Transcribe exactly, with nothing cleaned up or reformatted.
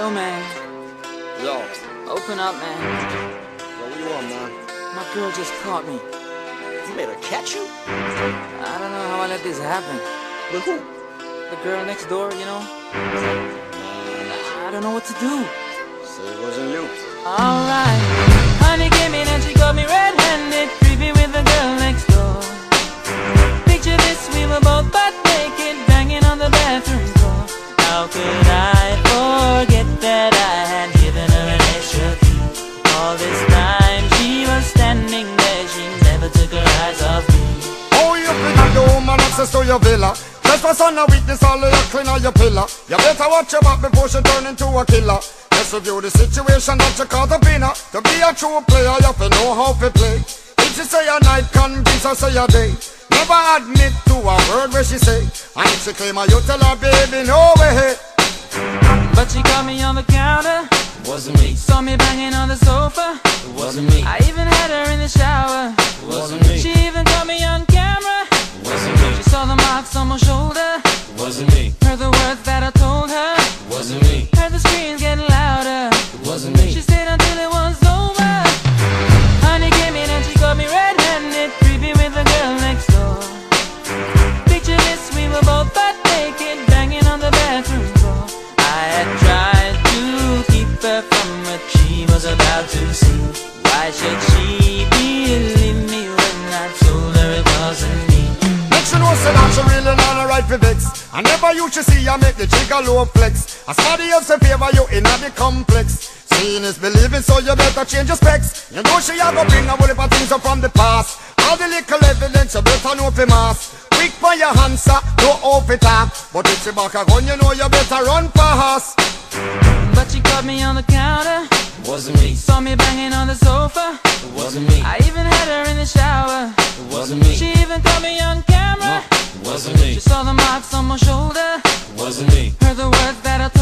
Yo, man. Yo. Open up, man. Yo, what you want, man? My girl just caught me. You made her catch you? I don't know how I let this happen. With who? The girl next door, you know? I don't know what to do. So it wasn't you. Alright. Honey came in and she got me red-handed, creepy with the girl next door. Picture this, we were both butt naked, banging on the bathroom floor. How could I forget that I had given her an extra key? All this time she was standing there, she never took her eyes off me. Oh, you pretty the woman access to your villa. Just for son of weakness, all of your clean on your pillar. You better watch your back before she turn into a killer. Just review the situation that you caught up in her. To be a true player, you have to know how to play. If she say a night, convince her say a day. Never admit to a word where she say. And if she claim her, you tell her, baby, no way. But she caught me on the counter. Wasn't me. Saw me banging on the sofa. It wasn't me. I even had her in the shower. It wasn't me. She even caught me on camera. It wasn't me. She saw the marks on my shoulder. It wasn't me. Heard the words that I told her. It wasn't me. Heard the screams getting louder. It wasn't me. She stayed until it was over. Honey came in and she got me red-handed, creepy with the girl next door. Picture this, we were both butt naked, banging on the bathroom floor. I had tried to keep her from what she was about to see. Why should she believe me when I told her it wasn't me? Make sure know say that she really not a right for vex. I never used to see her make the jigger low flex. As somebody else in favor you in the complex. Seeing is believing, so you better change your specs. You know she a go bring a whole heap of things up from the past. All the little evidence you better know for mass. Quick for your answer, no off it up. But if she back a gun, you know you better run fast. But she caught me on the counter. It wasn't me. Saw me banging on the sofa. It wasn't me. I even had her in the shower. It wasn't me. She even caught me on camera. It wasn't me. She saw the marks on my shoulder. It wasn't me. Heard the words that I